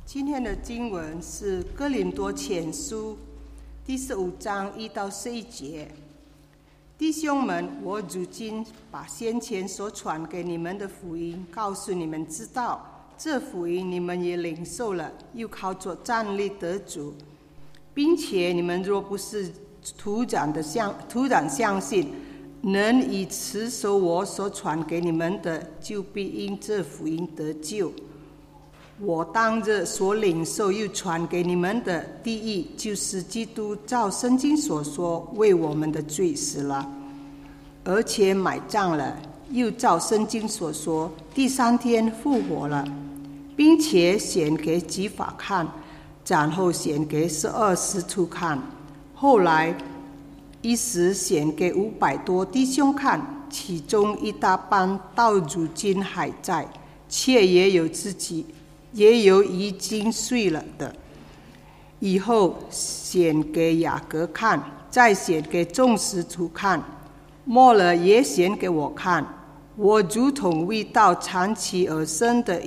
今天的经文是哥林多前书第15章1到11节。弟兄们，我如今把先前所传给你们的福音告诉你们知道，这福音你们也领受了，又靠着站立得主，并且你们若不是徒然相信，能以持守我所传给你们的，就必因这福音得救。我当日所领受又传给你们的，第一就是基督照圣经所说为我们的罪死了，而且埋葬了，又照圣经所说第3天复活了，并且显给基法看，然后显给12使徒看，后来一时显给500多弟兄看，其中一大半到如今还在，且也有已经睡了的。以后显给雅各看，再显给众使徒看，末了也显给我看。我如同为道长期而生的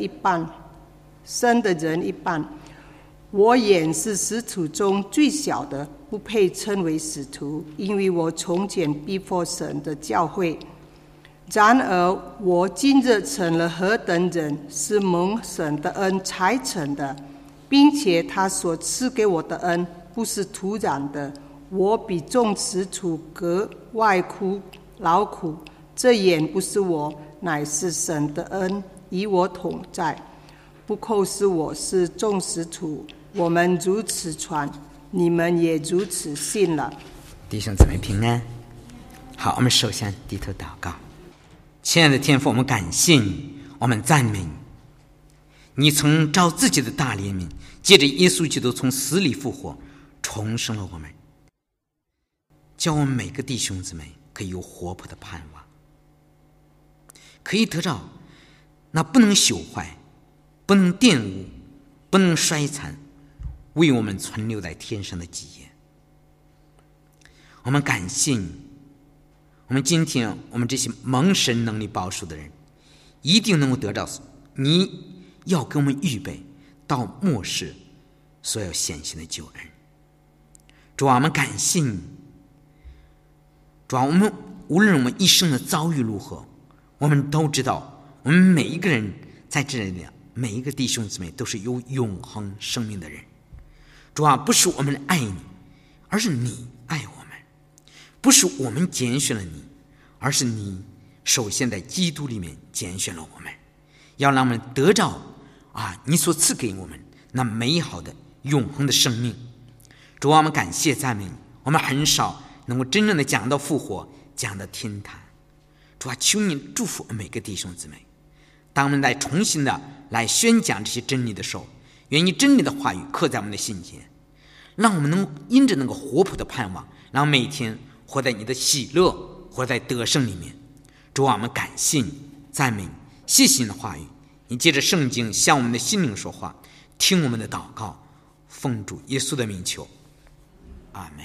人一般，我原是使徒中最小的，不配称为使徒，因为我从前逼迫神的教会。然而我今日成了何等人，是蒙神的恩才成的，并且他所赐给我的恩不是突然的。我比众使徒格外劳苦，这也不是我，乃是神的恩与我同在。不扣是我是众使徒，我们如此传，你们也如此信了。 弟兄姊妹平安。好，我们首先低头祷告。亲爱的天父，我们感谢你，我们赞美你。你曾照自己的大怜悯，借着耶稣基督从死里复活，重生了我们，叫我们每个弟兄姊妹可以有活泼的盼望，可以得到那不能朽坏、不能玷污、不能衰残，为我们存留在天上的基业。我们感谢你，我们今天我们这些蒙神能力保守的人，一定能够得到你要给我们预备到末世所要显现的救恩。主啊，我们感谢你。主啊，我们无论我们一生的遭遇如何，我们都知道我们每一个人在这里，每一个弟兄姊妹都是有永恒生命的人。主啊，不是我们爱你，而是你爱我们。不是我们拣选了你，而是你首先在基督里面拣选了我们，要让我们得着你所赐给我们那美好的永恒的生命。主啊，我们感谢赞美你。我们很少能够真正的讲到复活，讲到天堂。主啊，求你祝福每个弟兄姊妹，当我们来重新的来宣讲这些真理的时候，愿你真理的话语刻在我们的心间，让我们能因着那个活泼的盼望，让每天活在你的喜乐，活在得胜里面。主啊，我们感谢你，赞美你，谢谢你的话语，你借着圣经向我们的心灵说话，听我们的祷告，奉主耶稣的名求，阿们。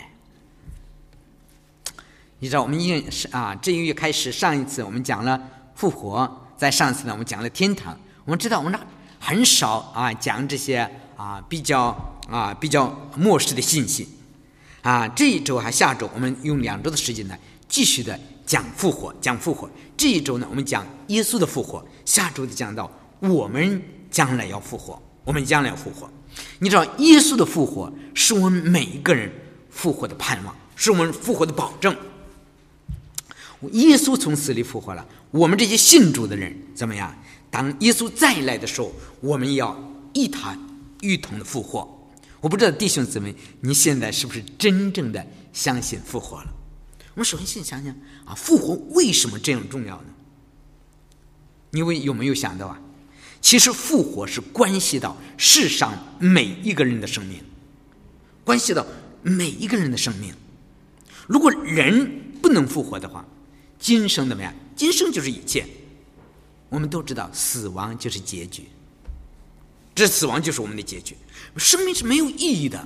你知道我们这一个月开始，上一次我们讲了复活，在上一次呢我们讲了天堂。我们知道我们很少讲这些比较末世的信息。这一周下周我们用2周的时间呢，继续的讲复活。这一周呢，我们讲耶稣的复活，下周就讲到我们将来要复活。你知道耶稣的复活是我们每一个人复活的盼望，是我们复活的保证。耶稣从死里复活了，我们这些信主的人怎么样？当耶稣再来的时候，我们要与他一同的复活。我不知道弟兄姊妹，你现在是不是真正的相信复活了？我们首先想想复活为什么这样重要呢？你有没有想到其实复活是关系到世上每一个人的生命，关系到每一个人的生命。如果人不能复活的话，今生怎么样？今生就是一切。我们都知道死亡就是结局，这死亡就是我们的结局。生命是没有意义的，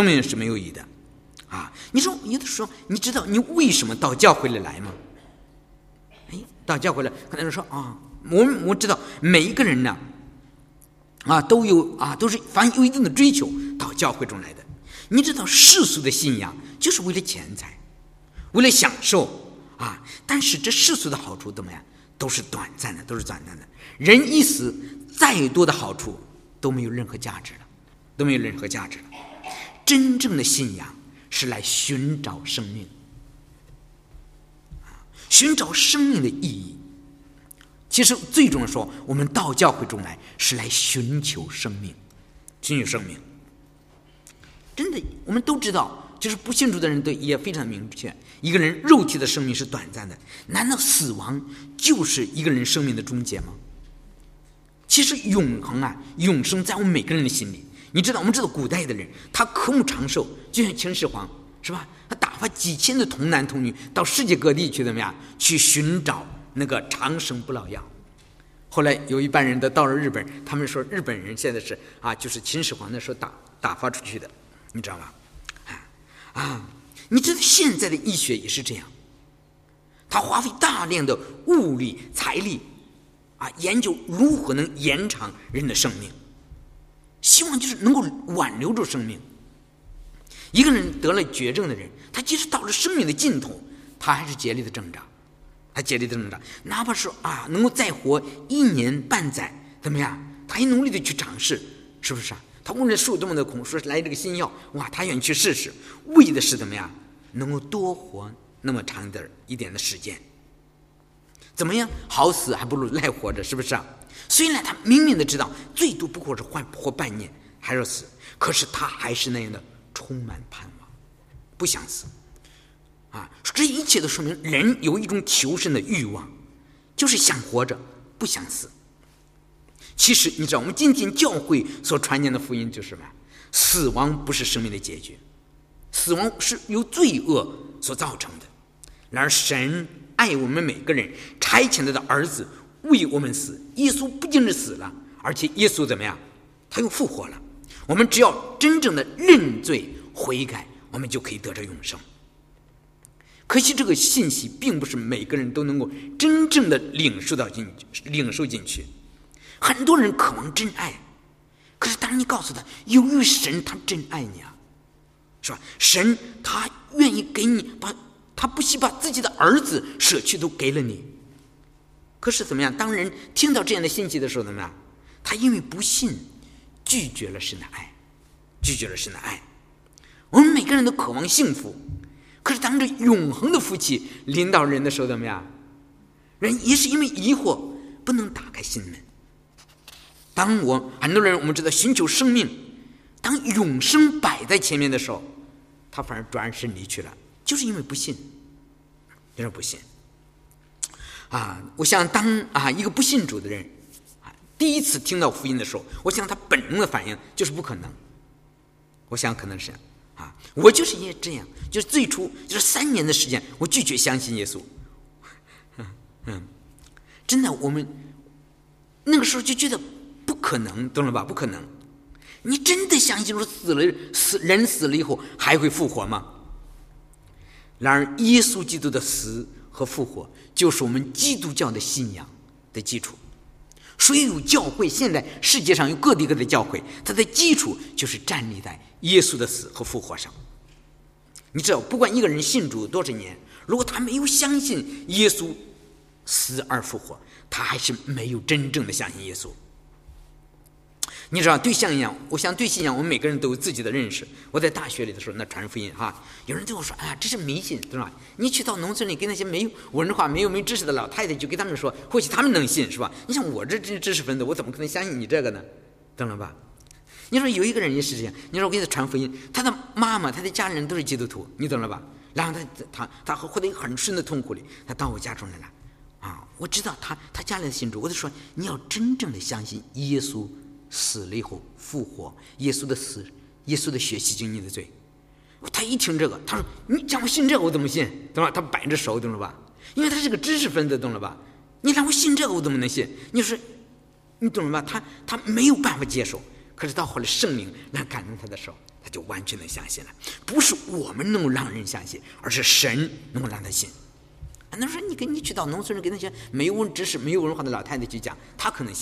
你说有的时候，你知道你为什么到教会里来吗？到教会了，可能说我知道每一个人呢， 都是凡有一定的追求到教会中来的。你知道世俗的信仰就是为了钱财，为了享受但是这世俗的好处怎么样？都是短暂的，都是短暂的。人一死，再多的好处都没有任何价值了，都没有任何价值了。真正的信仰是来寻找生命，寻找生命的意义。其实最终的说，我们到教会中来是来寻求生命，寻求生命。真的，我们都知道，就是不信主的人也非常明确，一个人肉体的生命是短暂的。难道死亡就是一个人生命的终结吗？其实永恒永生在我们每个人的心里。我们知道古代的人他渴慕长寿，就像秦始皇是吧？他打发几千的童男童女到世界各地去怎么样？去寻找那个长生不老药。后来有一班人到了日本，他们说日本人现在是就是秦始皇那时候打发出去的，你知道吗？你知道现在的医学也是这样，他花费大量的物力财力研究如何能延长人的生命，希望就是能够挽留住生命。一个人得了绝症的人，他即使到了生命的尽头，他还是竭力的挣扎，哪怕是能够再活1年半载，怎么样？他也努力的去尝试，是不是他无论受多么的苦，说来这个新药，他愿意去试试，为的是怎么样？能够多活那么长的一点的时间。怎么样？好死还不如赖活着，是不是虽然他明明的知道最多不过是活半年还是死，可是他还是那样的充满盼望，不想死这一切都说明人有一种求生的欲望，就是想活着不想死。其实你知道我们今天教会所传讲的福音就是什么？死亡不是生命的结局，死亡是由罪恶所造成的。然而神爱我们每个人，差遣他的儿子为我们死。耶稣不仅是死了，而且耶稣怎么样？他又复活了。我们只要真正的认罪悔改，我们就可以得着永生。可惜这个信息并不是每个人都能够真正的领受进去。很多人渴望真爱，可是当你告诉他，由于神他真爱你是吧？神他愿意给你，他不惜把自己的儿子舍去都给了你。可是怎么样？当人听到这样的信息的时候，怎么样？他因为不信，拒绝了神的爱，拒绝了神的爱。我们每个人都渴望幸福，可是当这永恒的福气临到人的时候，怎么样？人也是因为疑惑不能打开心门。当很多人我们知道寻求生命，当永生摆在前面的时候，他反而转身离去了，就是因为不信，就是不信我想当一个不信主的人第一次听到福音的时候，我想他本能的反应就是不可能。我想可能是我就是也这样，就是最初就是3年的时间，我拒绝相信耶稣。真的，我们那个时候就觉得不可能，懂了吧？不可能。你真的相信说人死了以后还会复活吗？然而耶稣基督的死和复活就是我们基督教的信仰的基础。所以有教会，现在世界上有各地各的教会，它的基础就是站立在耶稣的死和复活上。你知道，不管一个人信主多少年，如果他没有相信耶稣死而复活，他还是没有真正的相信耶稣。你知道，对信仰，我想对信仰，我们每个人都有自己的认识。我在大学里的时候，那传福音有人对我说：“这是迷信，对吧？你去到农村里，跟那些没有文化、没知识的老太太，就跟他们说，或许他们能信，是吧？你像我这知识分子，我怎么可能相信你这个呢？懂了吧？”你说有一个人也是这样，你说我给他传福音，他的妈妈、他的家人都是基督徒，你懂了吧？然后他活在一个很深的痛苦里，他到我家中来了我知道他家里的信主，我就说你要真正的相信耶稣死了以后复活，耶稣的死，耶稣的血洗净你的罪。他一听这个，他说：“你让我信这个，我怎么信？懂吧？”他摆着手，懂了吧？因为他是个知识分子，懂了吧？你让我信这个，我怎么能信？你说，你懂了吧？他没有办法接受。可是到后来圣灵来感动他的时候，他就完全能相信了。不是我们能够让人相信，而是神能够让他信。那说你去到农村人给那些没有知识、没有文化的老太太去讲，他可能信。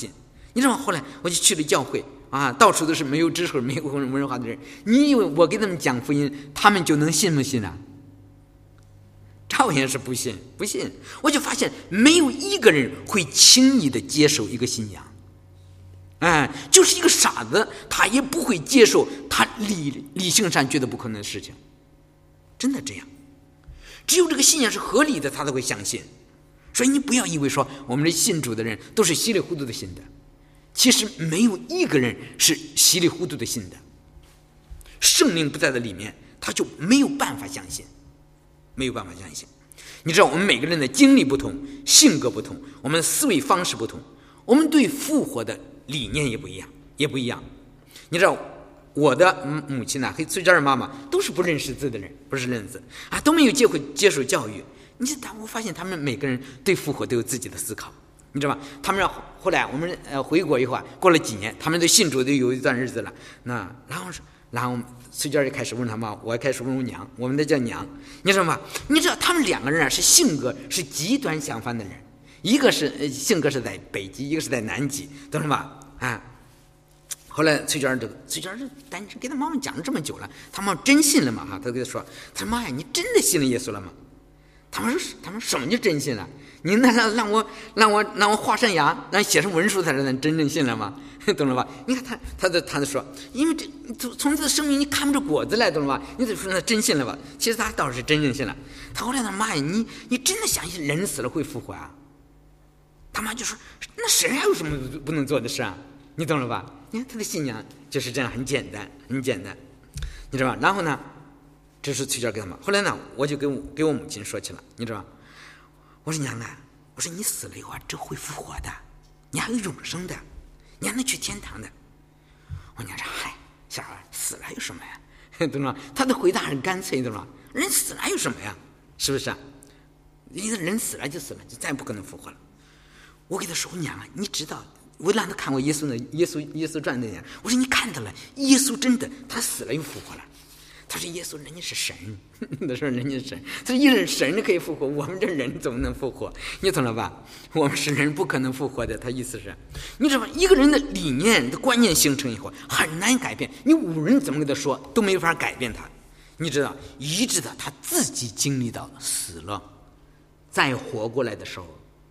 你知道吗？后来我就去了教会啊，到处都是没有知识、没有文化的人。你以为我给他们讲福音，他们就能信不信啊？照样是不信。我就发现没有一个人会轻易的接受一个信仰。就是一个傻子，他也不会接受他理性上觉得不可能的事情，真的这样。只有这个信仰是合理的，他才会相信。所以你不要以为说我们这信主的人都是稀里糊涂的信的，其实没有一个人是稀里糊涂的信的。圣灵不在的里面，他就没有办法相信，没有办法相信。你知道我们每个人的经历不同，性格不同，我们的思维方式不同，我们对复活的理念也不一样。你知道我的母亲和崔家的妈妈都是不认识字的人，不是认字啊，都没有接受教育。我发现他们每个人对复活都有自己的思考，你知道吧？他们后来我们回国以后过了几年，他们都信主都有一段日子了。然后崔家就开始问他妈，我开始问我娘，我们都叫娘。你知道吗？你知道他们两个人是性格是极端相反的人，一个是性格是在北极，一个是在南极，懂了吧？后来崔娟单身给他妈妈讲了这么久了，他妈妈真信了嘛？他跟他说：“他说妈呀，你真的信了耶稣了吗？”他们说什么就真信了？你那让我画上牙，让写上文书才能真正信了吗？懂了吧？你看他就说，因为从他的生命你看不出果子来，懂了吧？你得说他真信了吧？其实他倒是真正信了。他后来他妈呀，你真的相信人死了会复活啊？他妈就说，那神还有什么不能做的事啊？你懂了吧？你看他的信仰就是这样，很简单，你知道吧？然后呢，这是崔娟给他妈。后来呢，我就给我母亲说起了，你知道吧？我说娘啊，我说你死了以后这会复活的，你还有永生的，你还能去天堂的。我娘说：“嗨，小孩死了有什么呀？懂吗？”他的回答很干脆，懂吗？人死了有什么呀？是不是啊？因为人死了就死了，就再也不可能复活了。我给他说：“娘啊，你知道？”我让他看过耶稣传那样，我说你看到了，耶稣真的他死了又复活了。他说耶稣人家是神，他说人家是神，他说一人神可以复活，我们这人怎么能复活？你懂了吧？我们是人不可能复活的。他意思是，你知道吧？一个人的理念的观念形成以后很难改变，你无论怎么跟他说都没法改变他。你知道，一直到他自己经历到死了再活过来的时候，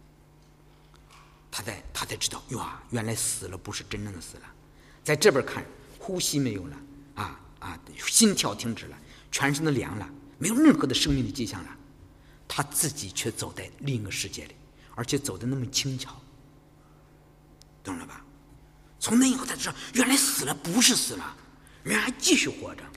他才知道，哇，原来死了不是真正的死了。在这边看，呼吸没有了心跳停止了，全身都凉了，没有任何的生命的迹象了。他自己却走在另一个世界里，而且走得那么轻巧，懂了吧？从那以后他知道，原来死了不是死了，人还继续活着。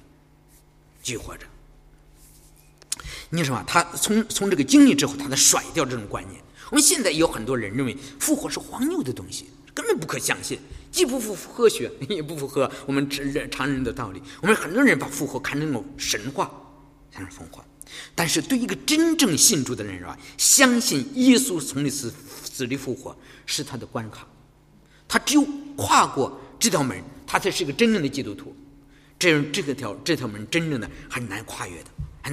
你知道吗？他从这个经历之后，他才甩掉这种观念。我们现在有很多人认为复活是荒谬的东西，根本不可相信，既不符合科学，也不符合我们常人的道理。我们很多人把复活看成那种神话，像是疯话。但是对一个真正信主的人相信耶稣从死里复活是他的关卡，他只有跨过这条门，他才是一个真正的基督徒。这条门真正的很难跨越的。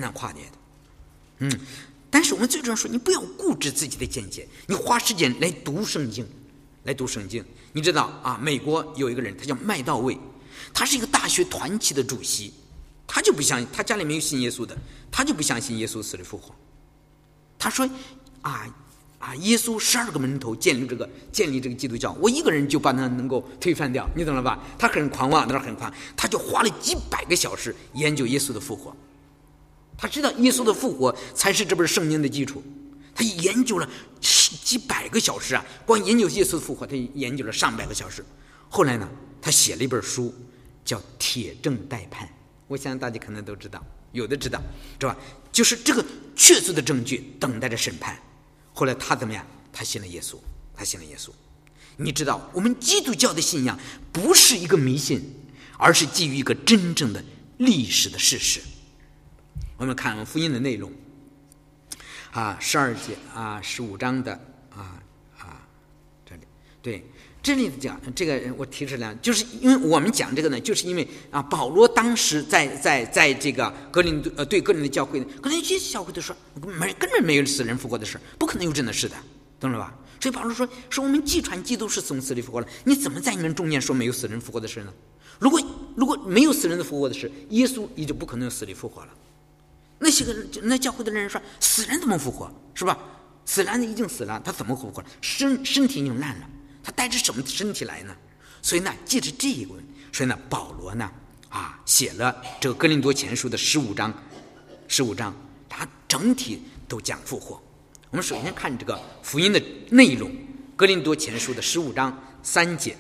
但是我们最重要说，你不要固执自己的见解，你花时间来读圣经。你知道啊，美国有一个人，他叫麦道卫，他是一个大学团契的主席，他就不相信，他家里没有信耶稣的，他就不相信耶稣死里复活。他说耶稣12个门徒建立这个基督教，我一个人就把他能够推翻掉，你懂了吧？他很狂妄，他就花了几百个小时研究耶稣的复活。他知道耶稣的复活才是这本圣经的基础，他研究了几百个小时光研究耶稣的复活，他研究了上百个小时。后来呢，他写了一本书叫《铁证待判》，我想大家可能都知道，有的知道，是吧？就是这个确凿的证据等待着审判。后来他怎么样？他信了耶稣。你知道，我们基督教的信仰不是一个迷信，而是基于一个真正的历史的事实。我们看福音的内容12节15章的这里，对，这里讲这个我提出来，就是因为我们讲这个呢，就是因为保罗当时在这个对哥林的教会，哥林教会都说根本没有死人复活的事，不可能有这样的事的，懂了吧？ 所以保罗说我们既传基督是从死里复活了，你怎么在你们中间说没有死人复活的事呢？如果没有死人的复活的事，耶稣也就不可能有死里复活了。那教会的人说死人怎么复活，是吧？死人已经死了，他怎么复活了？身体已经烂了，他带着什么身体来呢？所以呢，借着这个，所以呢，保罗呢写了这个哥林多前书的15章，他整体都讲复活。我们首先看这个福音的内容，哥林多前书的15章3节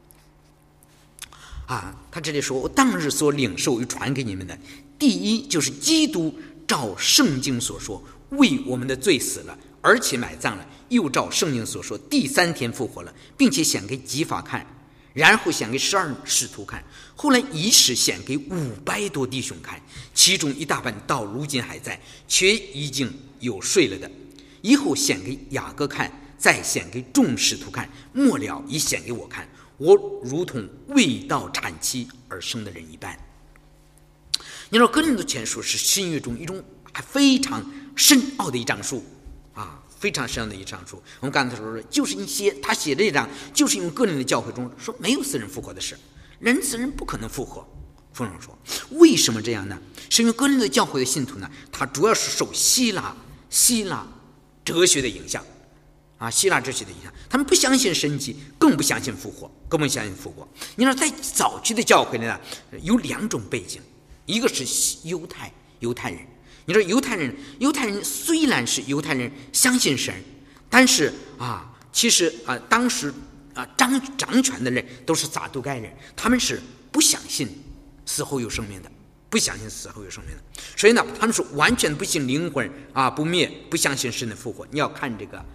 他这里说，我当日所领受与传给你们的，第一就是基督照圣经所说为我们的罪死了，而且埋葬了，又照圣经所说第3天复活了，并且显给基法看，然后显给12使徒看，后来一时显给500多弟兄看，其中一大半到如今还在，却已经有睡了的，以后显给雅各看，再显给众使徒看，末了已显给我看，我如同未到产期而生的人一般。你知道哥林多前书是新约中一种非常深奥的一章书非常深奥的一章书。我们刚才说就是他写这一章就是因为哥林多教会中说没有死人复活的事，死人不可能复活。夫人说为什么这样呢？是因为哥林多教会的信徒呢，他主要是受希腊哲学的影响希腊哲学的影响，他们不相信神迹，更不相信复活。你知道在早期的教会呢，有2种背景，一个是犹太人。你说犹太人虽然是犹太人相信神，但是其实当时掌权的人都是撒都该人，他们是不相信死后有生命的，所以呢，他们是完全不信灵魂不灭，不相信神的复活。你要看这个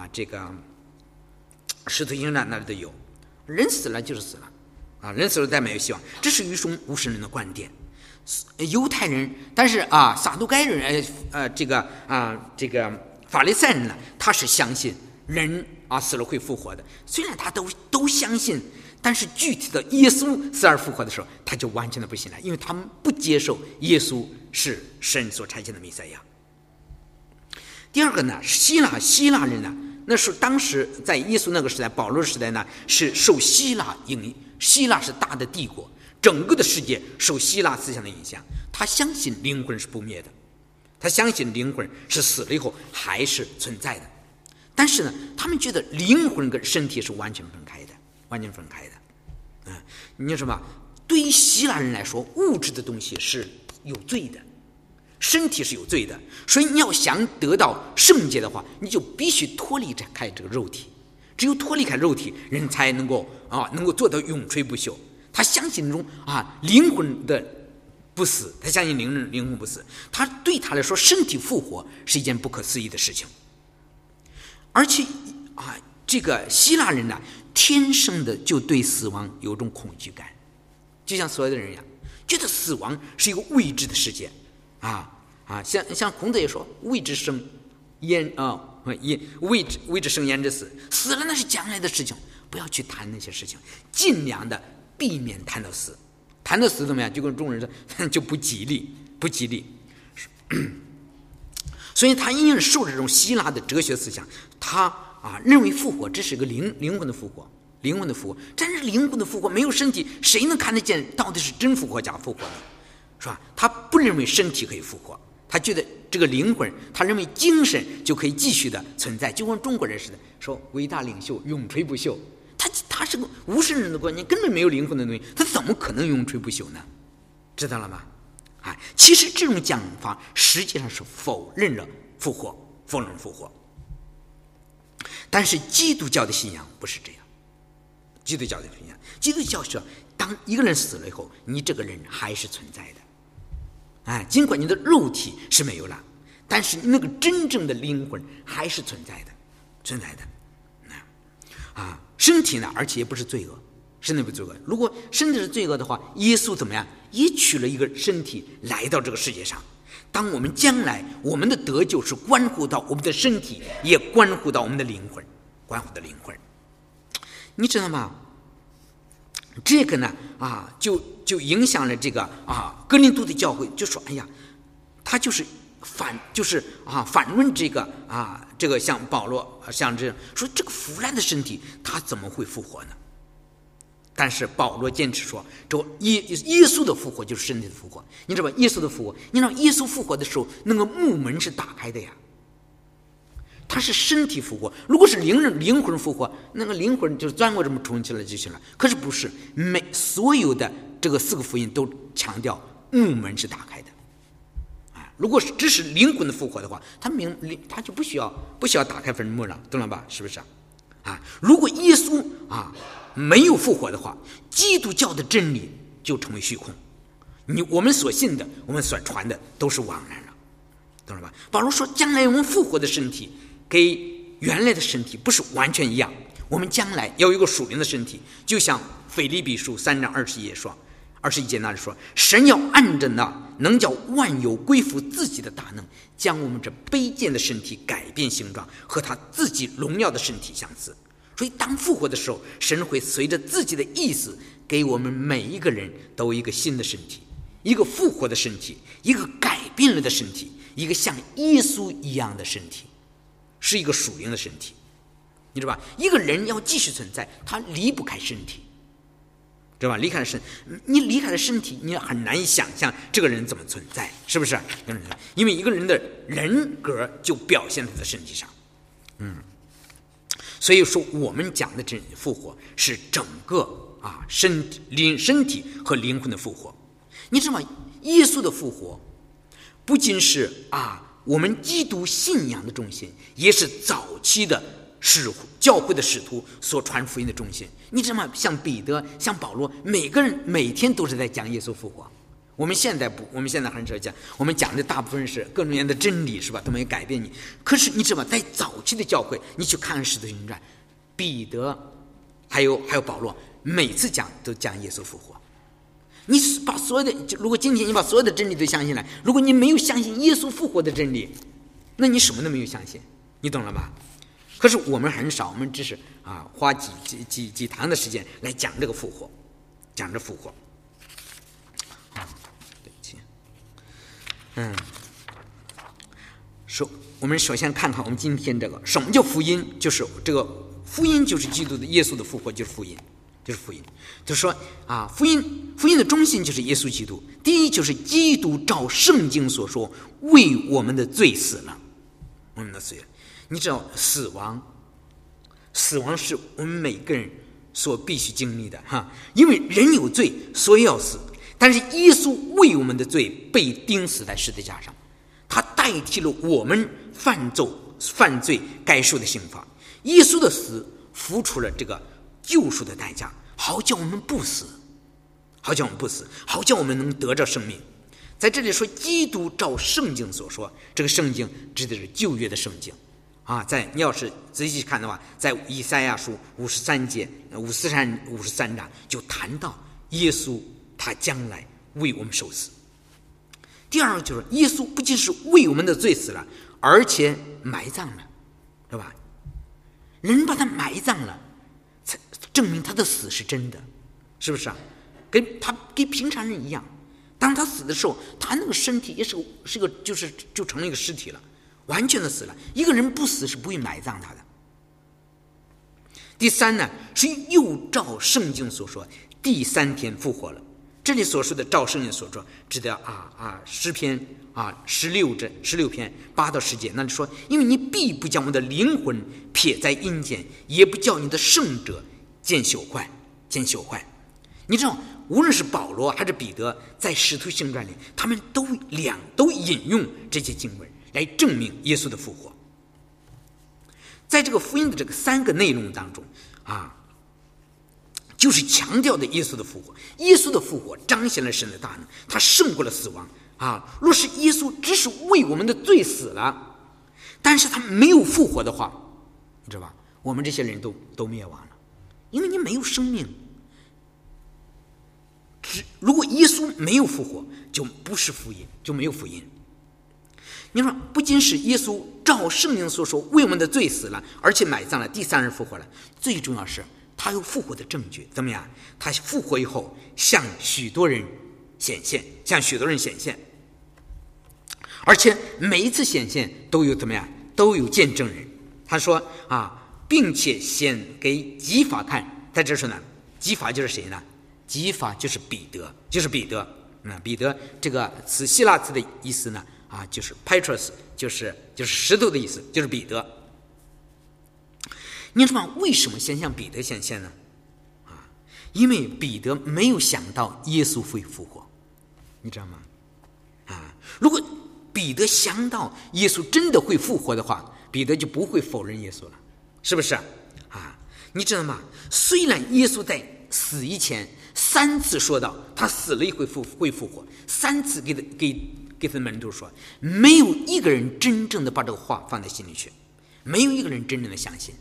使徒行传那里都有，人死了就是死了人死了再没有希望，这是一种无神论的观点。犹太人，但是撒都该人这个法利赛人呢，他是相信人死了会复活的。虽然他都相信，但是具体的耶稣死而复活的时候，他就完全的不信了，因为他们不接受耶稣是神所差遣的弥赛亚。第二个呢，希腊人呢，那是当时在耶稣那个时代，保罗时代呢，是受希腊是大的帝国，整个的世界受希腊思想的影响，他相信灵魂是不灭的，他相信灵魂是死了以后还是存在的。但是呢，他们觉得灵魂跟身体是完全分开的。你知道吗？对于希腊人来说，物质的东西是有罪的，身体是有罪的，所以你要想得到圣洁的话，你就必须脱离开这个肉体，只有脱离开肉体，人才能够做到永垂不朽。他相信那种灵魂的不死，他相信灵魂不死，对他来说，身体复活是一件不可思议的事情。而且这个希腊人呢，天生的就对死亡有种恐惧感，就像所有的人一样，觉得死亡是一个未知的世界像孔子也说，未知生焉未知生焉之死，死了那是将来的事情，不要去谈那些事情，尽量的避免谈到死。谈到死怎么样？就跟中国人说，就不吉利。所以他因为受这种希腊的哲学思想，他认为复活这是个灵魂的复活，但是灵魂的复活没有身体，谁能看得见到底是真复活假复活呢？是吧？他不认为身体可以复活，他觉得这个灵魂，他认为精神就可以继续的存在，就跟中国人似的，说伟大领袖永垂不朽。他是个无神人的观念，根本没有灵魂的东西，他怎么可能永垂不朽呢？知道了吗？其实这种讲法实际上是否认了复活。但是基督教的信仰不是这样，基督教说，当一个人死了以后，你这个人还是存在的，尽管你的肉体是没有了，但是那个真正的灵魂还是存在的。身体呢，而且也不是罪恶，身体不是罪恶。如果身体是罪恶的话，耶稣怎么样？也取了一个身体来到这个世界上。当我们将来我们的得救是关乎到我们的身体，也关乎到我们的灵魂，你知道吗？这个呢就影响了这个哥林多的教会，就说哎呀，他就是反论这个像保罗像这样说，这个腐烂的身体他怎么会复活呢？但是保罗坚持说，这耶稣的复活就是身体的复活。你知道吧？耶稣的复活，你知道耶稣复活的时候，那个墓门是打开的呀。他是身体复活，如果是灵魂复活，那个灵魂就钻过这么冲起来就行了。可是不是，所有的这个4个福音都强调墓门是打开的。如果只是灵魂的复活的话，他就不需要打开坟墓了，懂了吧？是不是如果耶稣没有复活的话，基督教的真理就成为虚空，我们所信的，我们所传的都是枉然了，懂了吧？保罗说，将来我们复活的身体跟原来的身体不是完全一样，我们将来要有一个属灵的身体，就像腓立比书3章21节那里说，神要按着那能叫万有归服自己的大能，将我们这卑贱的身体改变形状，和他自己荣耀的身体相似。所以当复活的时候，神会随着自己的意思给我们每一个人都一个新的身体，一个复活的身体，一个改变了的身体，一个像耶稣一样的身体，是一个属灵的身体，你知道吧？一个人要继续存在，他离不开身体，知道吧？你离开了身体，你很难以想象这个人怎么存在，是不是？因为一个人的人格就表现在他的身体上。所以说我们讲的这复活是整个身体和灵魂的复活。你知道吗？耶稣的复活不仅是我们基督信仰的中心，也是早期的教会的使徒所传福音的中心。你知道吗？像彼得、像保罗，每个人每天都是在讲耶稣复活。我们现在很少讲，我们讲的大部分是各种各样的真理，是吧？都没有改变你。可是你知道吗？在早期的教会，你去看《使徒行传》，彼得还有保罗，每次讲都讲耶稣复活。你把所有的，如果今天你把所有的真理都相信了，如果你没有相信耶稣复活的真理，那你什么都没有相信，你懂了吧？可是我们很少，我们只是花几堂的时间来讲这个复活，讲这复活。对不起，我们首先看看我们今天这个什么叫福音，就是这个福音就是基督的耶稣的复活，就是福音。就是说福音的中心就是耶稣基督。第一，就是基督照圣经所说为我们的罪死了，我们的罪。你知道死亡是我们每个人所必须经历的因为人有罪，所以要死。但是耶稣为我们的罪被钉死在十字架上，他代替了我们犯罪该受的刑罚。耶稣的死付出了这个救赎的代价，好叫我们不死，好叫我们能得着生命。在这里说基督照圣经所说，这个圣经指的是旧约的圣经你要是仔细看的话，在以赛亚书53章就谈到耶稣他将来为我们受死。第二个就是耶稣不仅是为我们的罪死了，而且埋葬了，是吧？人把他埋葬了，才证明他的死是真的，是不是跟平常人一样。当他死的时候，他那个身体也是个就成了一个尸体了，完全的死了。一个人不死是不会埋葬他的。第三呢，是又照圣经所说第3天复活了。这里所说的照圣经所说，指的诗篇16篇8到10节，那里说，因为你必不将我的灵魂撇在阴间，也不叫你的圣者见朽坏。你知道，无论是保罗还是彼得，在使徒行传里，他们都引用这些经文来证明耶稣的复活。在这个福音的这个3个内容当中就是强调的耶稣的复活。耶稣的复活彰显了神的大能，他胜过了死亡若是耶稣只是为我们的罪死了，但是他没有复活的话，你知道吧？我们这些人都灭亡了，因为你没有生命。如果耶稣没有复活，就不是福音，就没有福音。你说，不仅是耶稣照圣经所说为我们的罪死了，而且埋葬了，第3日复活了，最重要是他有复活的证据。怎么样？他复活以后向许多人显现， 而且每一次显现都有怎么样？都有见证人。他说并且显给基法看。在这说呢，基法就是谁呢？基法就是彼得，彼得这个词希腊词的意思呢就是 Petrus， 就是石头的意思，就是彼得。你知道吗？为什么先向彼得显现呢？因为彼得没有想到耶稣会复活，你知道吗？如果彼得想到耶稣真的会复活的话，彼得就不会否认耶稣了，是不是你知道吗？虽然耶稣在死以前3次说到他死了会复活，3次给他的门徒说，没有一个人真正的把这个话放在心里去，没有一个人真正的相信。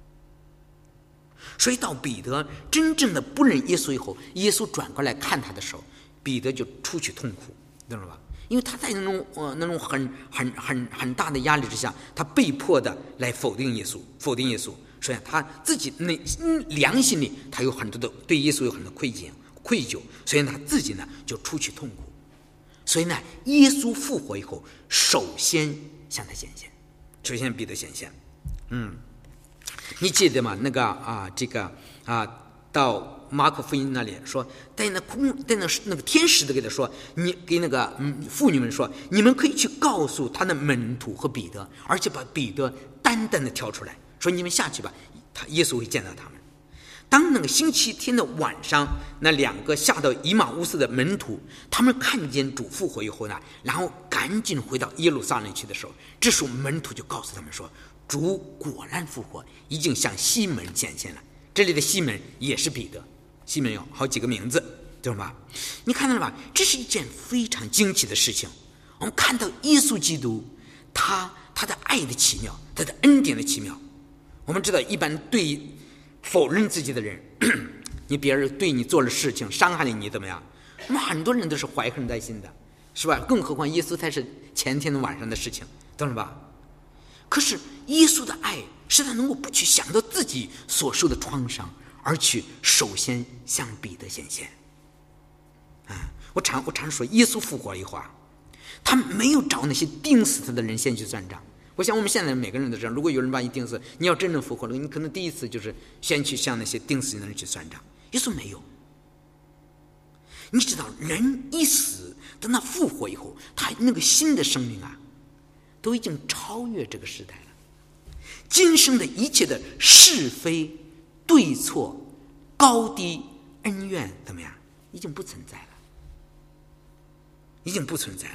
所以到彼得真正的不认耶稣以后，耶稣转过来看他的时候，彼得就出去痛苦，懂了吧？因为他在那种很大的压力之下，他被迫的来否定耶稣。所以他自己良心里他有很多的对耶稣有很多愧疚，所以他自己呢就出去痛苦。所以呢，耶稣复活以后，首先向他显现，首先彼得显现。你记得吗？那个到马可福音那里说，在那个天使的给他说，你给那个妇女们说，你们可以去告诉他的门徒和彼得，而且把彼得单单的挑出来，说你们下去吧，耶稣会见到他们。当那个星期天的晚上，那2个下到以马乌斯的门徒，他们看见主复活以后呢，然后赶紧回到耶路撒冷去的时候，这时候门徒就告诉他们说，主果然复活，已经向西门显现了。这里的西门也是彼得，西门有好几个名字，对吧？你看到了吧？这是一件非常惊奇的事情。我们看到耶稣基督他的爱的奇妙，他的恩典的奇妙。我们知道一般对否认自己的人，你别人对你做了事情伤害了你怎么样，那么很多人都是怀恨在心的，是吧？更何况耶稣才是前天的晚上的事情，懂了吧？可是耶稣的爱使他能够不去想到自己所受的创伤，而去首先向彼得显现。我常说，耶稣复活以后他没有找那些钉死他的人先去算账。我想我们现在每个人都这样，如果有人把你钉死，你要真正复活了，你可能第一次就是先去向那些钉死的人去算账。耶稣没有。你知道人一死，等他复活以后，他那个新的生命都已经超越这个时代了。今生的一切的是非对错高低恩怨怎么样，已经不存在了，已经不存在了。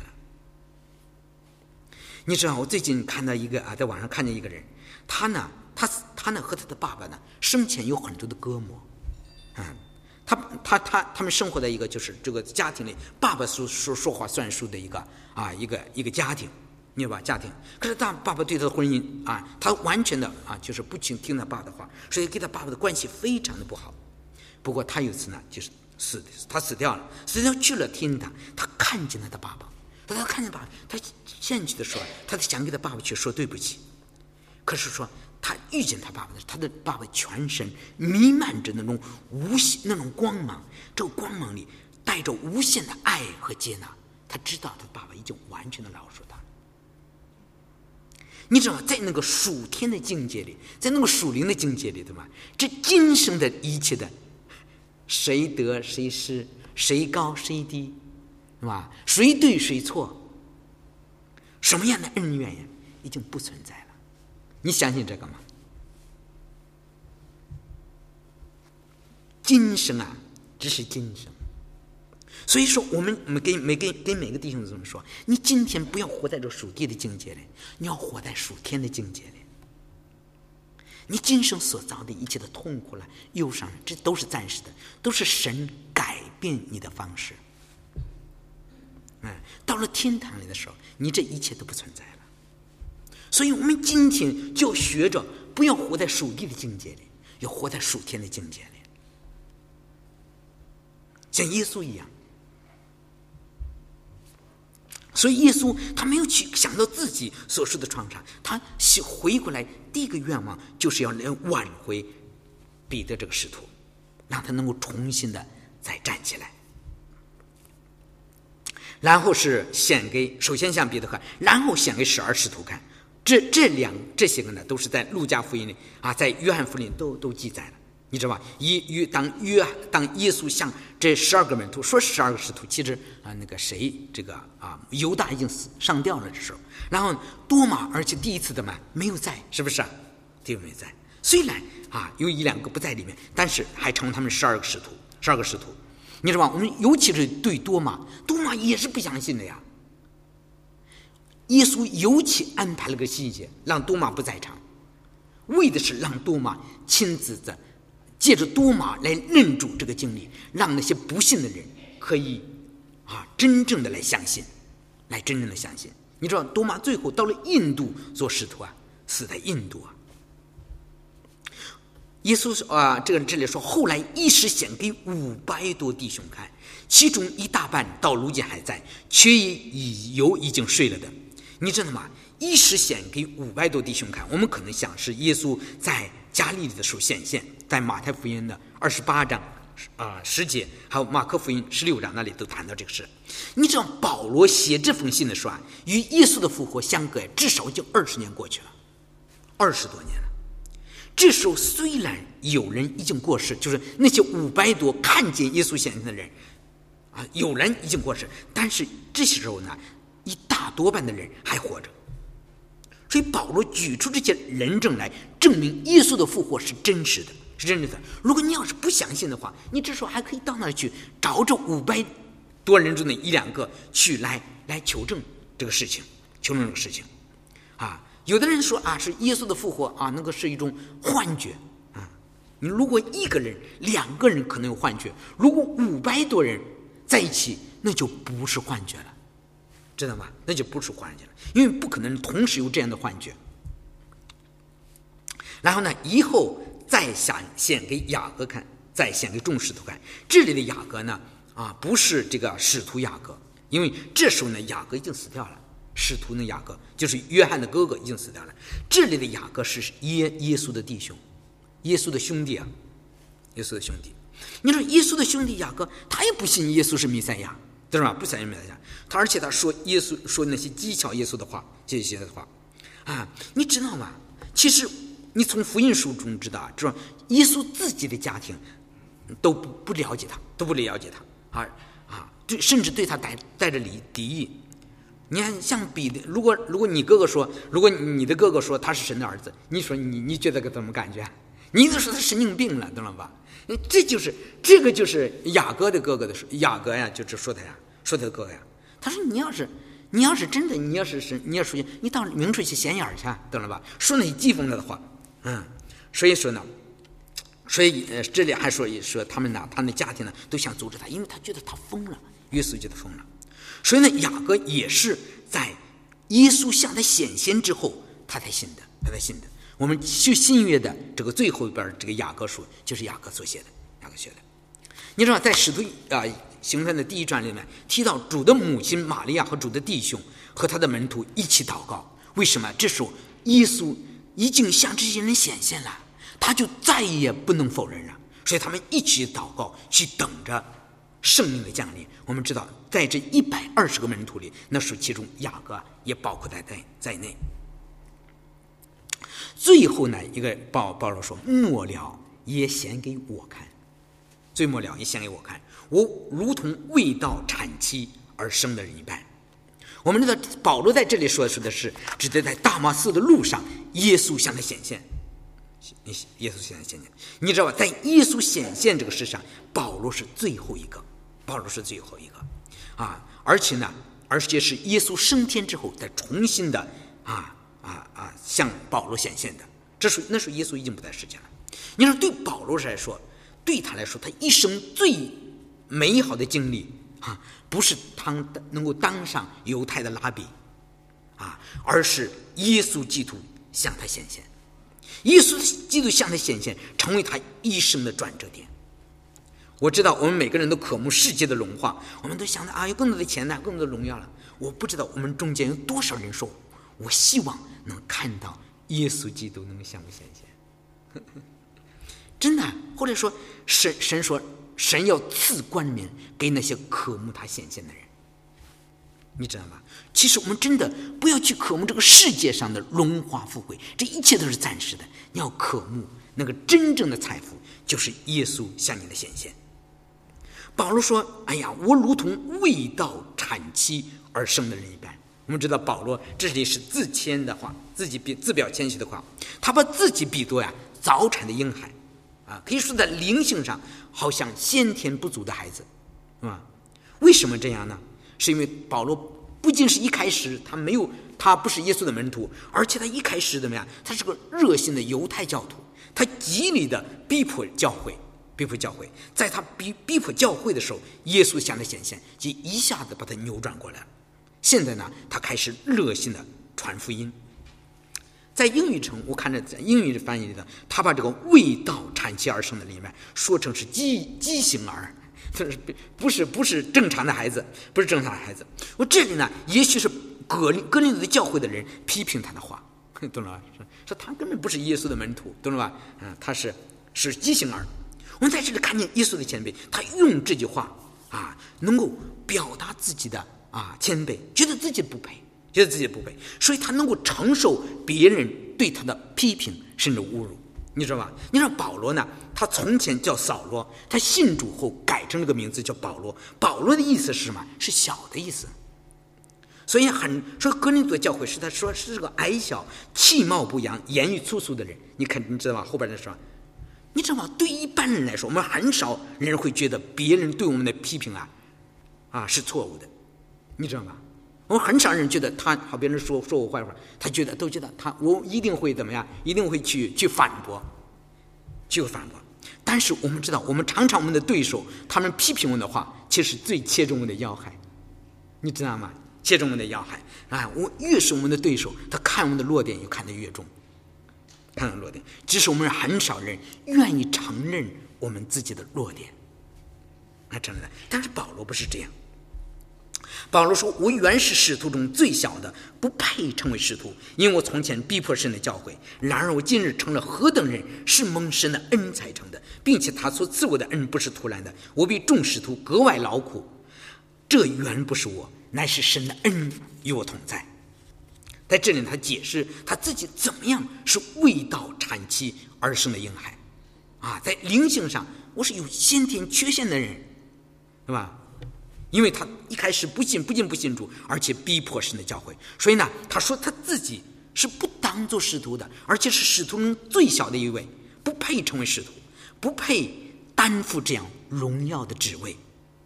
你知道我最近看到一个在网上看见一个人，他呢和他的爸爸呢生前有很多的隔膜。他们生活在一个就是这个家庭里，爸爸说话算数的一个家庭，你知道吧？家庭。可是爸爸对他的婚姻他完全的就是不听他爸的话，所以跟他爸爸的关系非常的不好。不过他有一次呢，就是他死掉了，去了天堂，他看见他的爸爸，他看见爸爸，他陷进去的时候，他想给他爸爸去说对不起，可是说他遇见他爸爸的时候，他的爸爸全身弥漫着那种那种光芒，这个光芒里带着无限的爱和接纳。他知道他爸爸已经完全的饶恕他。你知道，在那个属天的境界里，在那个属灵的境界里，对吧？这今生的一切的谁得谁失，谁高谁低，是吧？谁对谁错，什么样的恩怨呀，已经不存在了。你相信这个吗？今生只是今生。所以说我们跟每个弟兄这么说，你今天不要活在这属地的境界里，你要活在属天的境界里。你今生所遭的一切的痛苦了、忧伤了，这都是暂时的，都是神改变你的方式。到了天堂里的时候，你这一切都不存在了。所以我们今天就要学着不要活在属地的境界里，要活在属天的境界里，像耶稣一样。所以耶稣他没有去想到自己所受的创伤，他回过来第一个愿望就是要来挽回彼得这个使徒，让他能够重新的再站起来。 然后是显给，首先向彼得看，然后显给12使徒看。这些个呢，都是在路加福音里在约翰福音都记载了，你知道吧？当耶稣向这12个门徒说12个使徒，其实那个谁犹大已经上吊了的时候，然后多马而且第一次的嘛没有在，是不是？没有在，虽然有1-2个不在里面，但是还成为他们12个使徒，你知道吧？我们尤其是对多马也是不相信的呀。耶稣尤其安排了个细节，让多马不在场，为的是让多马亲自借着多马来认主这个经历，让那些不信的人可以真正的来相信，你知道多马最后到了印度做使徒死在印度耶稣这里说，后来一时显给500多弟兄看，其中一大半到如今还在，却已经睡了的。你知道吗？一时显给500多弟兄看，我们可能想是耶稣在加利利的时候显现，在马太福音的28章10节，还有马可福音16章那里都谈到这个事。你知道保罗写这封信的时候与耶稣的复活相隔至少就20年过去了，20多年了。这时候虽然有人已经过世，就是那些500多看见耶稣显现的人有人已经过世，但是这些时候呢，一大多半的人还活着。所以保罗举出这些人证来证明耶稣的复活是真实的。如果你要是不相信的话，你这时候还可以到那儿去找这500多人中的1-2个去来求证这个事情，有的人说是耶稣的复活那个是一种幻觉你如果1个人2个人可能有幻觉，如果500多人在一起，那就不是幻觉了，知道吗？那就不是幻觉了，因为不可能同时有这样的幻觉。然后呢，以后再显给雅各看，再显给众使徒看。这里的雅各呢不是这个使徒雅各，因为这时候呢雅各已经死掉了，使徒呢雅各就是约翰的哥哥已经死掉了。这里的雅各是耶稣的弟兄，耶稣的兄弟耶稣的兄弟。你说耶稣的兄弟雅各，他也不信耶稣是弥赛亚，对吧？不相信弥赛亚，而且他说耶稣说那些讥诮耶稣的话，这些的话你知道吗？其实你从福音书中知道耶稣自己的家庭都不了解他，甚至对他带着敌意。你看像彼得，如果你哥哥说，如果你的哥哥说他是神的儿子，你说你觉得怎么感觉？你都说他神经病了，懂了吧？这个就是雅各的哥哥的说，雅各就是说他的哥哥他说你要是真的，你要是你到明处去显眼去，懂了吧？说那些讥讽他的话，所以这里还说他们的家庭呢都想阻止他，因为他觉得他疯了，耶稣觉得疯了。所以呢，雅各也是在耶稣向他显现之后，他才信的。我们去新约的这个最后一本这个雅各书，就是雅各所写的，你知道，在使徒行传的第1章里面提到主的母亲玛利亚和主的弟兄和他的门徒一起祷告。为什么？这时候耶稣已经向这些人显现了，他就再也不能否认了，所以他们一起祷告，去等着圣灵的降临。我们知道，在这120个门徒里，那是其中雅各也包括在内。最后呢，一个保罗说：“末了也显给我看，最末了也显给我看，我如同未到产期而生的人一般。”我们知道，保罗在这里说的是，指的在大马士的路上，耶稣向他显现。你知道吧？在耶稣显现这个事上，保罗是最后一个而且是耶稣升天之后再重新的向保罗显现的。那时候耶稣已经不在世间了。你说对保罗来说，对他来说，他一生最美好的经历不是他能够当上犹太的拉比而是耶稣基督向他显现。耶稣基督向他显现，成为他一生的转折点。我知道我们每个人都渴慕世界的荣华，我们都想着有更多的钱更多的荣耀了。我不知道我们中间有多少人说，我希望能看到耶稣基督能向我显现。真的，或者说神说，神要赐冠冕给那些渴慕他显现的人。 你知道吗？其实我们真的不要去渴慕这个世界上的荣华富贵，这一切都是暂时的。你要渴慕那个真正的财富，就是耶稣向你的显现。保罗说：“哎呀，我如同未到产期而生的人一般。”我们知道保罗这里是自谦的话，自表谦虚的话，他把自己比作早产的婴孩啊，可以说在灵性上好像先天不足的孩子，是吧？为什么这样呢？是因为保罗不仅是一开始他不是耶稣的门徒，而且他一开始怎么样？他是个热心的犹太教徒，他极力的逼迫教会。在他逼迫教会的时候，耶稣向他显现，就一下子把他扭转过来了。现在呢，他开始热心的传福音。在英语中，我看着在英语的翻译里头，他把这个未到产期而生的里面说成是畸形儿，不是正常的孩子，不是正常的孩子。我这里呢，也许是哥林多的教会的人批评他的话，懂了吧？说他根本不是耶稣的门徒，懂了吧？他是畸形儿。我们在这里看见耶稣的谦卑，他用这句话能够表达自己的谦卑，觉得自己不配，所以他能够承受别人对他的批评甚至侮辱，你知道吧？你知道保罗呢，他从前叫扫罗，他信主后改成这个名字叫保罗。保罗的意思是什么？是小的意思。所以说哥林多教会是他说是这个矮小、气貌不扬、言语粗俗的人。你知道吧？后边的说，你知道吗？对一般人来说，我们很少人会觉得别人对我们的批评是错误的，你知道吗？我们很少人觉得好别人说我坏话，都觉得我一定会怎么样，一定会去反驳，但是我们知道，我们常常我们的对手他们批评我们的话，其实最切中我们的要害，你知道吗？切中我们的要害越是我们的对手，他看我们的弱点就看得越重。看到弱点，只是我们很少人愿意承认我们自己的弱点，承认。但是保罗不是这样。保罗说：“我原是使徒中最小的，不配称为使徒，因为我从前逼迫神的教诲。然而我今日成了何等人，是蒙神的恩才成的，并且他所赐我的恩不是突然的，我比众使徒格外劳苦。这原不是我，乃是神的恩与我同在。”在这里他解释他自己怎么样是未到产期而生的婴孩在灵性上我是有先天缺陷的人，对吧？因为他一开始不仅不信主，而且逼迫神的教诲，所以呢，他说他自己是不当做使徒的，而且是使徒中最小的一位，不配成为使徒，不配担负这样荣耀的职位。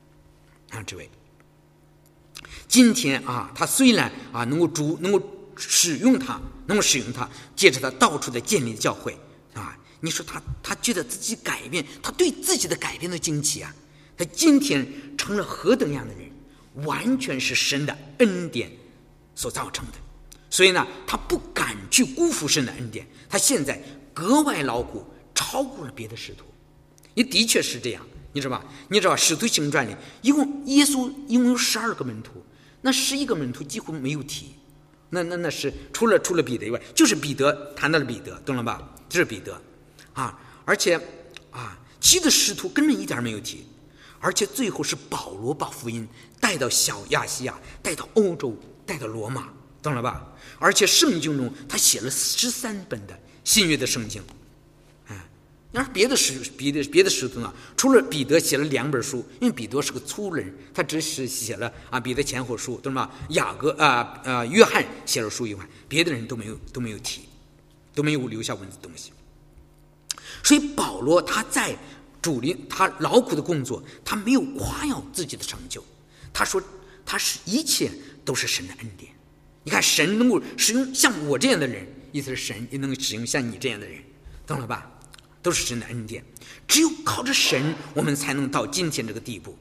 今天他虽然能够使用它，借着他到处的建立教会你说他觉得自己改变，他对自己的改变的惊奇他今天成了何等样的人，完全是神的恩典所造成的。所以呢，他不敢去辜负神的恩典，他现在格外劳苦，超过了别的使徒。也的确是这样，你知道吧？使徒行传里耶稣一共有12个门徒，那11个门徒几乎没有提。那是除了彼得以外，就是彼得谈到了彼得，懂了吧？这是彼得而且其余的使徒根本一点没有提，而且最后是保罗把福音带到小亚细亚，带到欧洲，带到罗马，懂了吧？而且圣经中他写了13本的新约的圣经。要是别的使徒呢，除了彼得写了2本书，因为彼得是个粗人，他只是写了彼得前后书，懂吗？约翰写了书以外，别的人都没有提，都没有留下文字东西。所以保罗他在主里他劳苦的工作，他没有夸耀自己的成就，他说他是一切都是神的恩典。你看神能够使用像我这样的人，意思是神也能够使用像你这样的人，懂了吧？都是神的恩典，只有靠着神，我们才能到今天这个地步。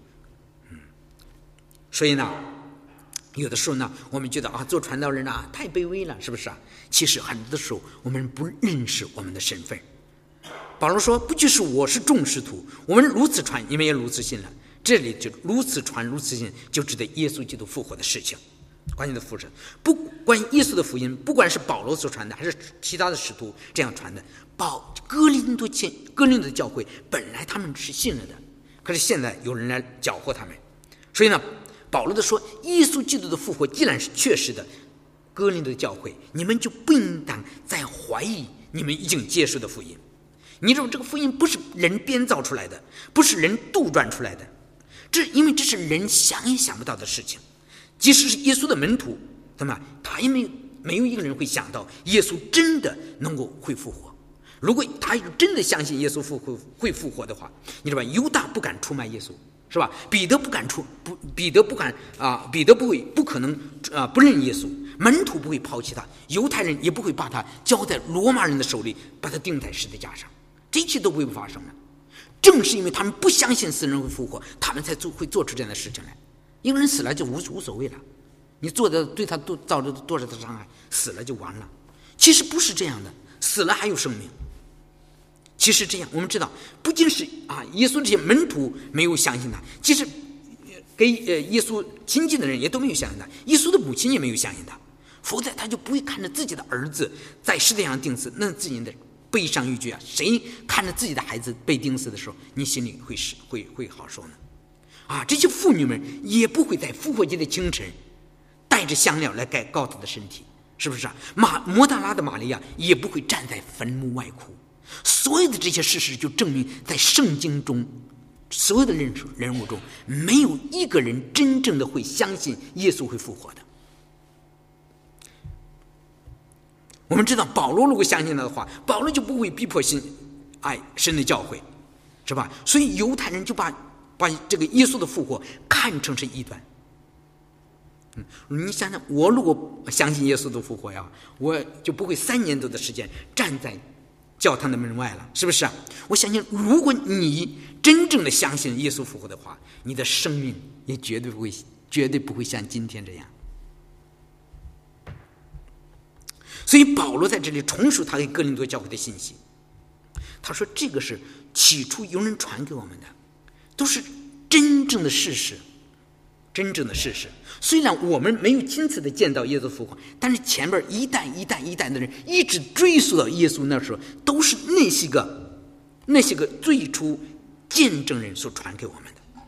所以呢，有的时候呢，我们觉得做传道人太卑微了，是不是其实很多的时候，我们不认识我们的身份。保罗说：“不就是我是众使徒，我们如此传，你们也如此信了。”这里就如此传，如此信，就指的耶稣基督复活的事情。关于的复活，关于耶稣的福音，不管是保罗所传的，还是其他的使徒这样传的，哥林多的教会本来他们是信了的，可是现在有人来搅和他们，所以呢， 保罗说，耶稣基督的复活既然是确实的，哥林多的教会，你们就不应当再怀疑你们已经接受的福音。你知道这个福音不是人编造出来的，不是人杜撰出来的，因为这是人想也想不到的事情。即使是耶稣的门徒，他也没有一个人会想到耶稣真的能够会复活。如果他真的相信耶稣会复活的话，你知道吧？犹大不敢出卖耶稣，是吧？彼得不可能不认耶稣，门徒不会抛弃他，犹太人也不会把他交在罗马人的手里，把他钉在十字架上，这一切都不会发生了。正是因为他们不相信死人会复活，他们才会做出这样的事情来。一个人死了就无所谓了，你做的对他造成多少的伤害，死了就完了。其实不是这样的，死了还有生命。其实这样，我们知道，不仅是耶稣这些门徒没有相信他，其实给耶稣亲近的人也都没有相信他，耶稣的母亲也没有相信他，否则他就不会看着自己的儿子在十字架上钉死，那自己的悲伤欲绝啊！谁看着自己的孩子被钉死的时候，你心里会好受呢？这些妇女们也不会在复活节的清晨带着香料来膏他的身体，是不是摩大拉的玛利亚也不会站在坟墓外哭。所有的这些事实就证明，在圣经中所有的人物中，没有一个人真正的会相信耶稣会复活的。我们知道保罗如果相信他的话，保罗就不会逼迫神的教会，是吧？所以犹太人就把这个耶稣的复活看成是异端。你想想，我如果相信耶稣的复活呀，我就不会3年多的时间站在教堂的门外了，是不是？我相信，如果你真正的相信耶稣复活的话，你的生命也绝对不会像今天这样。所以保罗在这里重述他给哥林多教会的信息，他说这个是起初有人传给我们的，都是真正的事实。虽然我们没有亲自的见到耶稣复活，但是前面一代的人一直追溯到耶稣那时候，都是那些个最初见证人所传给我们的。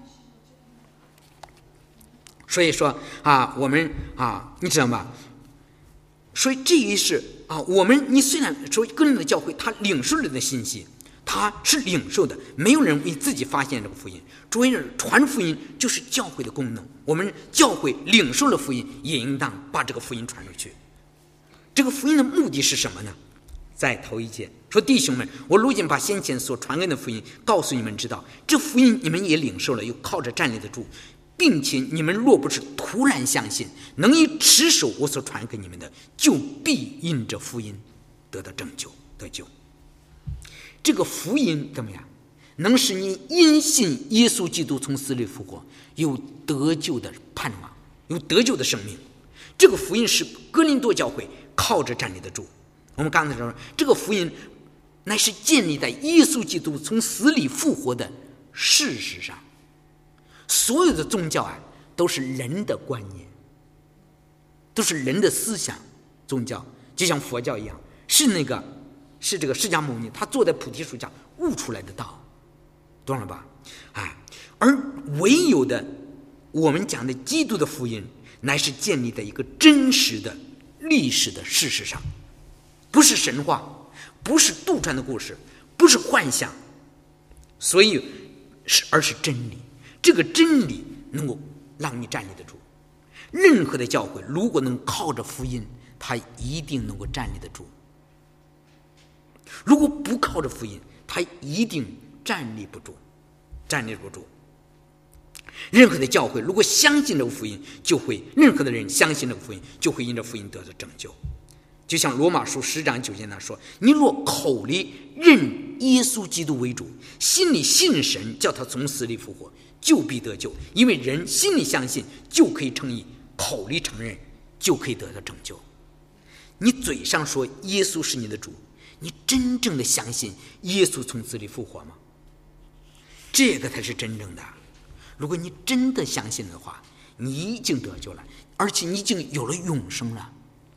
所以说我们你知道吗？所以这也是你虽然说个人的教会他领受了的信息，他是领受的，没有人为自己发现这个福音。主要是传福音就是教会的功能，我们教会领受了福音，也应当把这个福音传出去。这个福音的目的是什么呢？在头一节说，弟兄们，我如今把先前所传给的福音告诉你们知道，这福音你们也领受了，又靠着站立得住，并且你们若不是突然相信，能以持守我所传给你们的，就必因着福音得到得救。这个福音怎么样？能使你因信耶稣基督从死里复活，有得救的盼望，有得救的生命。这个福音是哥林多教会靠着站立得住。我们刚才说，这个福音乃是建立在耶稣基督从死里复活的事实上。所有的宗教都是人的观念，都是人的思想。宗教就像佛教一样，是这个释迦牟尼他坐在菩提树下悟出来的道，懂了吧？而唯有的我们讲的基督的福音，乃是建立在一个真实的历史的事实上，不是神话，不是杜撰的故事，不是幻想，所以而是真理。这个真理能够让你站立得住。任何的教会如果能靠着福音，他一定能够站立得住。如果不靠着福音，他一定站立不住。任何的教会如果相信这个福音，任何的人相信这个福音，就会因着福音得到拯救。就像罗马书10章9节那说，你若口里认耶稣基督为主，心里信神叫他从死里复活，就必得救。因为人心里相信就可以称义，口里承认就可以得到拯救。你嘴上说耶稣是你的主，你真正的相信耶稣从死里复活吗？这个才是真正的。如果你真的相信的话，你已经得救了，而且你已经有了永生了。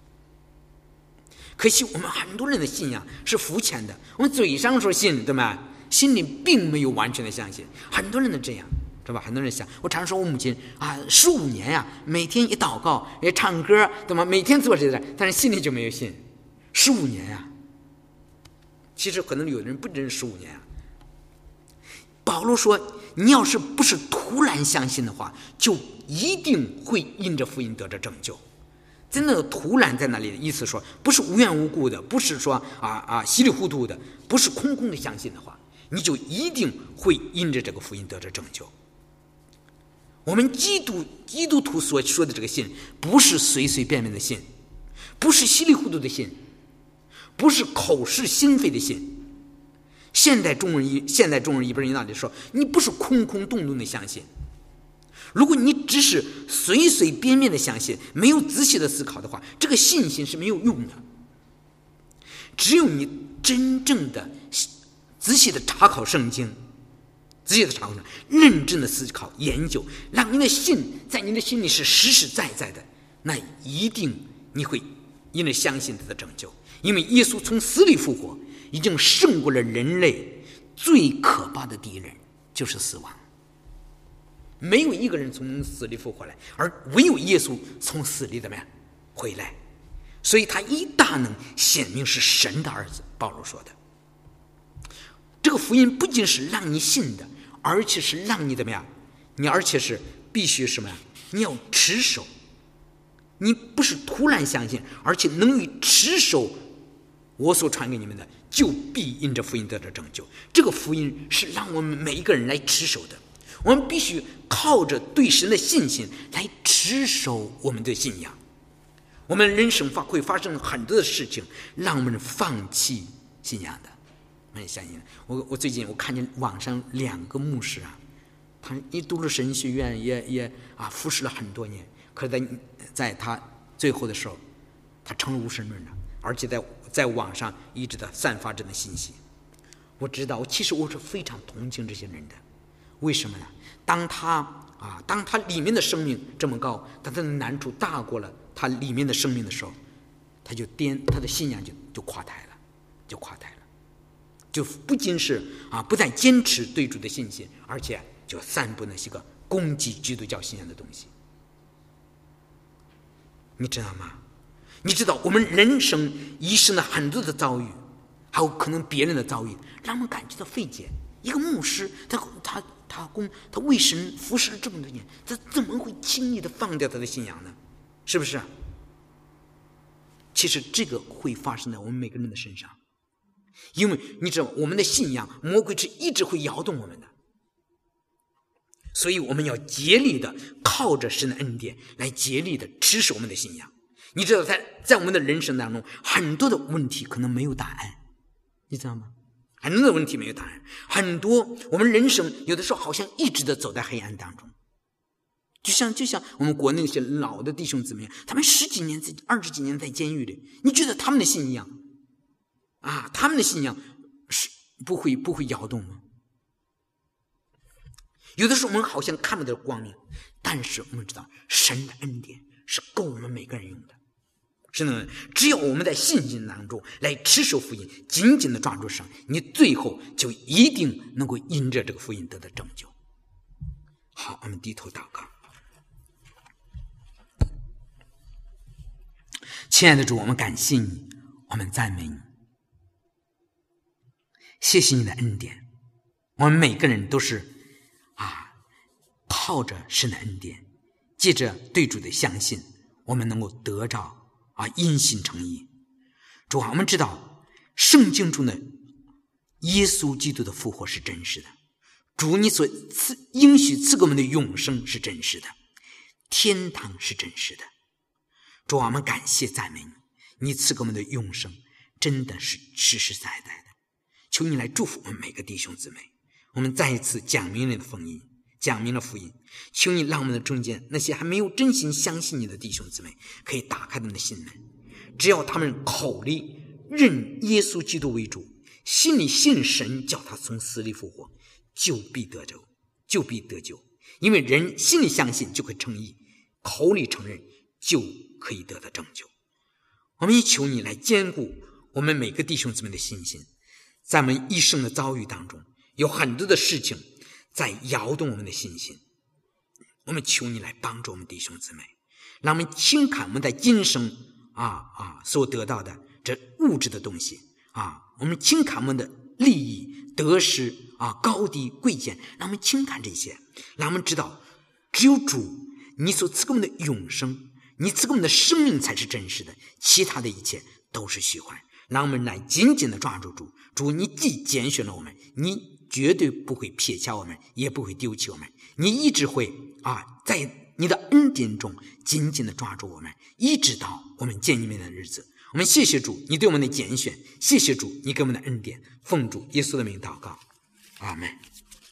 可惜我们很多人的信仰是肤浅的，我们嘴上说信，对吗？心里并没有完全的相信。很多人都这样， 是吧？很多人想，我常说我母亲15年呀，每天一祷告，也唱歌，对吗？每天做这个，但是心里就没有信。15年呀，其实可能有的人不止15年啊。保罗说，你要是不是突然相信的话，就一定会因着福音得着拯救。真的突然在那里的意思说，不是无缘无故的，不是说稀里糊涂的，不是空空的相信的话，你就一定会因着这个福音得着拯救。我们基督徒所说的这个信，不是随随便便的信，不是稀里糊涂的信，不是口是心非的信。现代中人一般人那里说，你不是空空洞洞的相信。如果你只是随随便便的相信，没有仔细的思考的话，这个信心是没有用的。只有你真正的仔细的查考圣经，认真的思考研究，让你的信在你的心里是实实在在的，那一定你会因为相信他的拯救。因为耶稣从死里复活，已经胜过了人类最可怕的敌人，就是死亡。没有一个人从死里复活来，而唯有耶稣从死里怎么样回来，所以他一大能显明是神的儿子。保罗说的，这个福音不仅是让你信的，而且是让你怎么样，而且是必须什么呀？你要持守，你不是突然相信，而且能于持守我所传给你们的，就必因着福音得到拯救。这个福音是让我们每一个人来持守的，我们必须靠着对神的信心来持守我们的信仰。我们人生会发生很多的事情，让我们放弃信仰的。我也相信，我最近我看见网上2个牧师他一读了神学院，也服侍了很多年，可是在他最后的时候，他成了无神论了，而且在网上一直的散发这样的信息。我知道，其实我是非常同情这些人的。为什么呢？当他里面的生命这么高，但他的难处大过了他里面的生命的时候，他的信仰就垮台了，就不仅是不再坚持对主的信心，而且就散布那些个攻击基督教信仰的东西。你知道吗？你知道我们人生一生的很多的遭遇，还有可能别人的遭遇，让我们感觉到费解。一个牧师，他为神服侍了这么多年，他怎么会轻易的放掉他的信仰呢？是不是？其实这个会发生在我们每个人的身上，因为你知道我们的信仰，魔鬼是一直会摇动我们的，所以我们要竭力的靠着神的恩典来竭力的持守我们的信仰。你知道在我们的人生当中，很多的问题可能没有答案，你知道吗？很多的问题没有答案，很多我们人生有的时候好像一直的走在黑暗当中。就像我们国内那些老的弟兄姊妹，他们10几年、20几年在监狱里，你觉得他们的信仰是不会摇动吗？有的时候我们好像看不到光明，但是我们知道神的恩典是够我们每个人用的。是的，只要我们在信心当中来持守福音，紧紧的抓住神，你最后就一定能够因着这个福音得到拯救。好，我们低头祷告。亲爱的主，我们感谢你，我们赞美你，谢谢你的恩典。我们每个人都是靠着神的恩典，借着对主的相信，我们能够得着因信称义。主啊，我们知道圣经中的耶稣基督的复活是真实的，主你所应许赐给我们的永生是真实的，天堂是真实的。主啊，我们感谢赞美你，你赐给我们的永生真的是实实在在的。求你来祝福我们每个弟兄姊妹，我们再一次讲明了福音，求你让我们的中间那些还没有真心相信你的弟兄姊妹可以打开他们的心门，只要他们口里认耶稣基督为主，心里信神叫他从死里复活，就必得救。因为人心里相信就可以称义，口里承认就可以得到拯救。我们也求你来坚固我们每个弟兄姊妹的信心。在我们一生的遭遇当中，有很多的事情在摇动我们的信心。我们求你来帮助我们弟兄姊妹，让我们轻看我们在今生所得到的这物质的东西我们轻看我们的利益得失高低贵贱，让我们轻看这些，让我们知道只有主你所赐给我们的永生，你赐给我们的生命才是真实的，其他的一切都是虚幻。让我们来紧紧的抓住主。主，你既拣选了我们，你绝对不会撇下我们，也不会丢弃我们，你一直会在你的恩典中紧紧的抓住我们，一直到我们见你面的日子。我们谢谢主你对我们的拣选，谢谢主你给我们的恩典，奉主耶稣的名祷告，阿们。